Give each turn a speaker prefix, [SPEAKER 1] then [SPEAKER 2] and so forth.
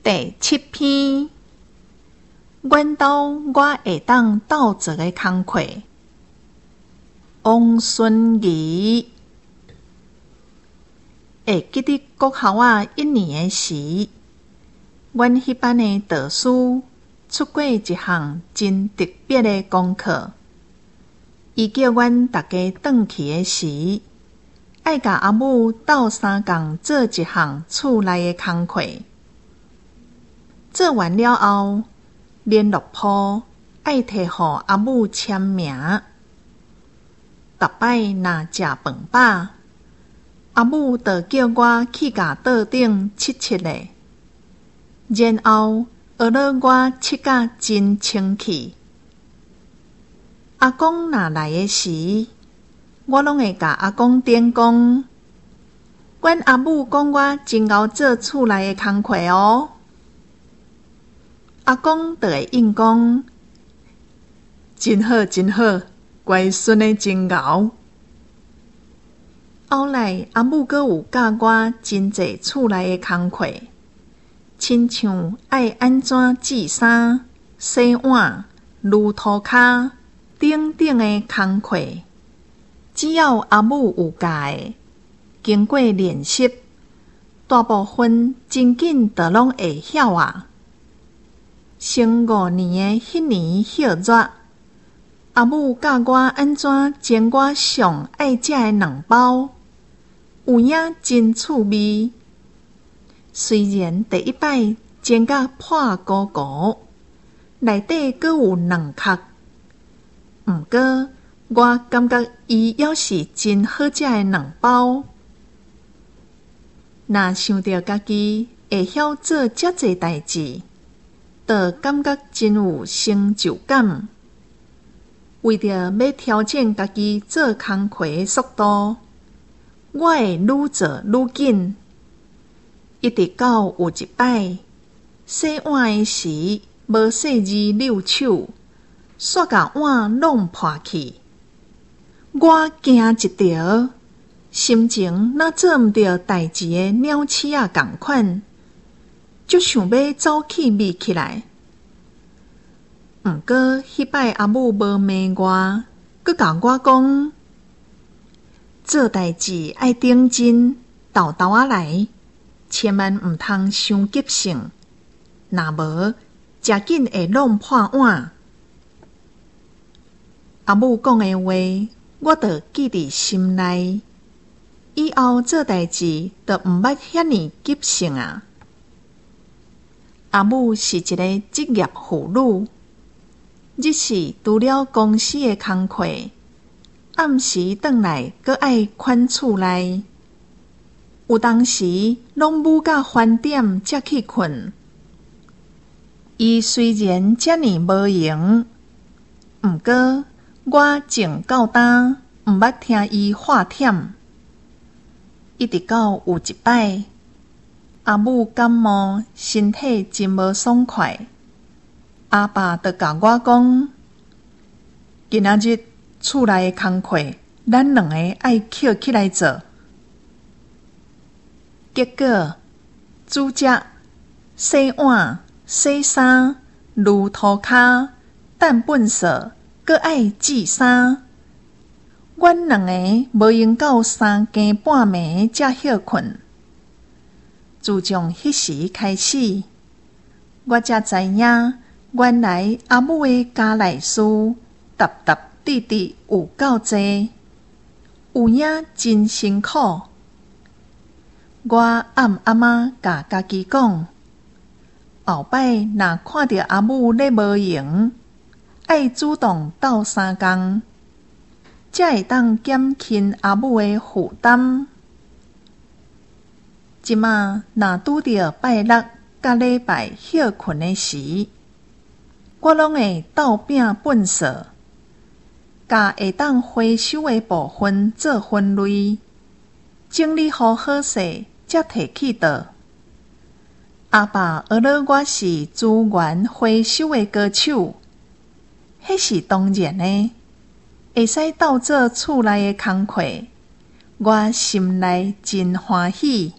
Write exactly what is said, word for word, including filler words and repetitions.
[SPEAKER 1] 第七篇，阮兜我会当斗做个工课。王孙仪，会记得国校啊一年的时，阮迄班的导师出过一项真特别的功课。伊叫阮大家转去的时，爱甲阿母斗相共做一项厝内的工课。做完了后，联络簿爱摕互阿母签名。逐摆若食饭饱，阿母就叫我去甲桌顶拭拭咧，然后学了我拭甲真清气。阿公若来的时，我拢会甲阿公点讲，阮阿母讲我真贤做厝内的工课哦。阿公就会应讲，真好真好，乖孙的真贤。后来阿母阁有教我真济厝内的工课，亲像爱安怎煮衫、洗碗、撸涂骹等等的工课。只要阿母有教的，经过练习，大部分真紧就拢会晓啊。升五年的迄年歇热，阿母教我安怎煎我上爱食的卵包，有影真趣味。虽然第一摆煎甲破糊糊，内底阁有卵壳，毋过我感觉伊还是真好食的卵包。若想到家己会晓做遮济代志，就感觉真有成就感。为着要挑战家己做工课的速度，我会愈做愈紧，一直到有一摆洗碗的时无细字溜手，煞甲碗弄破去。我惊一条，心情若做毋着代志的鸟鼠仔共款，就想要走去眯起来。毋过迄摆阿母无骂我，佮教我讲，做代志爱认真，豆豆仔来，千万毋通伤急性，若无诚紧会弄破碗。阿母讲的话，我就记伫心内，以后做代志就毋捌遐尼急性啊。阿母是一个职业妇女，日时除了公司的工课，暗时转来阁爱款厝内，有当时拢舞到翻点才去困。伊虽然遮尼无闲，毋过我静到当，毋捌听伊话忝。一直到有一摆，阿母感冒，身体真无爽快，阿爸就甲我讲，今仔日厝内的工课，咱两个爱捡起来做。结果煮食、洗碗、洗衫、撸涂骹、等粪扫，阁爱煮衫。阮两个无用到三更半暝才歇困。自从迄时开始，我才知影，原来阿母的家内事，踏踏直直有够济，有影真辛苦。我暗暗仔甲家己讲，后摆若看到阿母咧无闲，爱主动斗相共，才会当减轻阿母的负担。即马若拄着拜六甲礼拜歇困的时，我拢会斗拼粪扫，甲会当回收的部分做分类，整理好好势，才摕去倒。阿爸学了我是资源回收的高手，迄是当然的，会使斗做厝内的工课，我心内真欢喜。